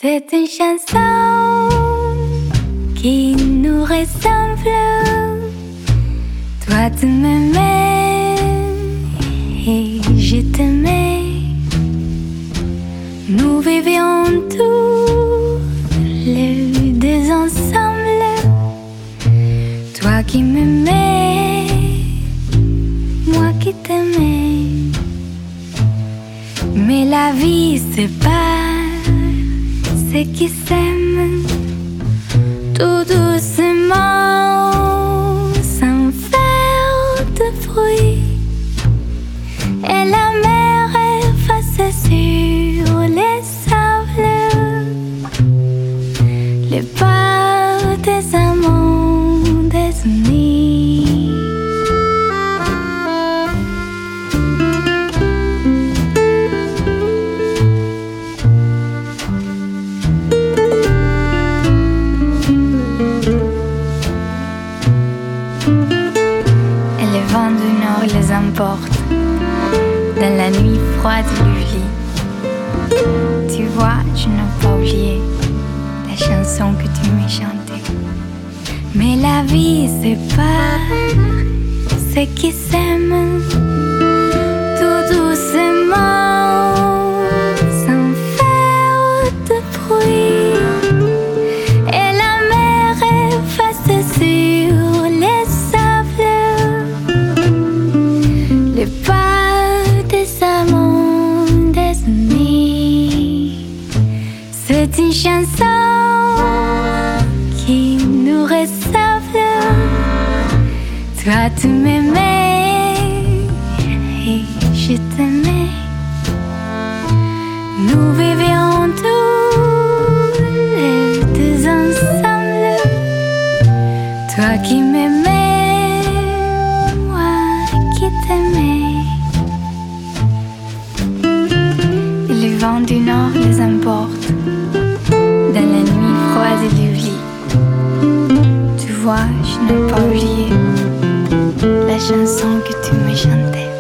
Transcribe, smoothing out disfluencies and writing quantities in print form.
C'est une chanson qui nous ressemble. Toi tu m'aimais et je t'aimais. Nous vivions tous les deux ensemble. Toi qui m'aimais, moi qui t'aimais. Mais la vie sépare ceux qui s'aiment tout doucement, sans faire de bruit. Et la mer efface sur les sables les pas des amants désunis. Et le vent du nord les emporte dans la nuit froide du lit. Tu vois, je n'ai pas oublié la chanson que tu me chantais. Mais la vie sépare ceux qui s'aiment tout doucement, sans faire de bruit. Et la mer efface sur les sables les pas des amants désunis. C'est une chanson qui nous ressemble. Toi tu m'aimais et je t'aimais. Nous vivions tous les deux ensemble. Toi qui m'aimais, moi qui t'aimais. Et le vent du nord les emporte dans la nuit froide du lit. Tu vois, je n'ai pas oublié la chanson que tu me chantais.